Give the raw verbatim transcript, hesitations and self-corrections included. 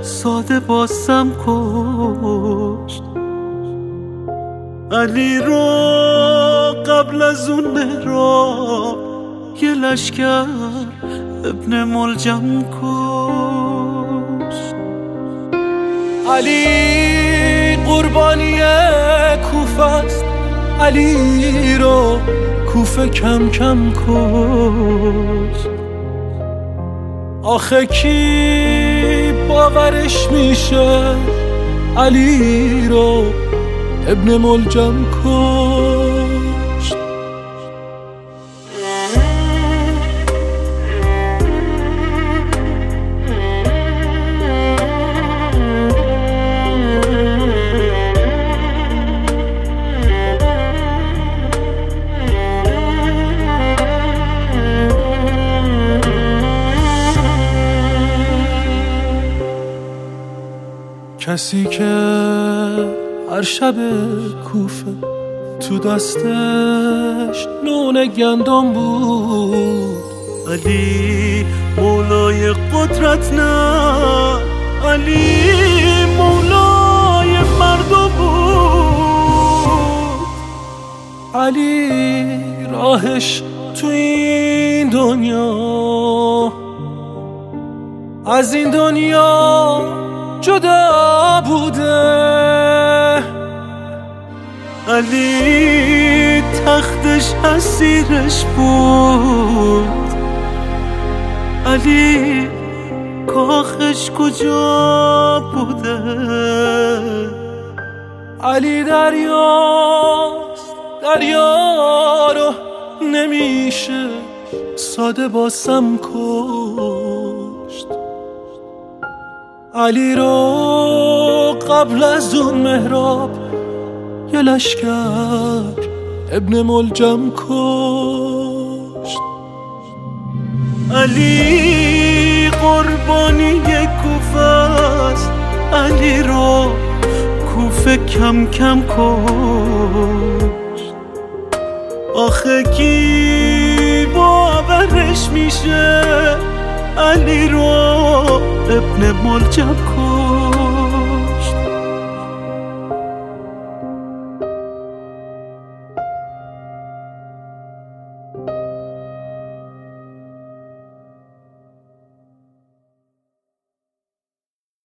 ساده باسم کشت. علی رو قبل از اون مهراب یه لشکر ابن ملجم کشت. علی قربانی کوفه است، علی رو کوفه کم کم کشت. آخه کی باورش میشه علی رو ابن ملجم کشت. کسی که هر شب کوفه تو دستش نون گندم بود. علی مولای قدرت نه، علی مولای مردم بود. علی راهش تو این دنیا از این دنیا جدا بوده. علی تختش اسیرش بود، علی کاخش کجا بوده. علی دریاست، دریا رو نمیشه ساده باسم کشت. علی رو قبل از اون مهراب یه لشکر ابن ملجم کشت. علی قربانی کوفه است، علی رو کوفه کم کم کشت. آخه کی باورش میشه علی رو ابن ملجم کشت.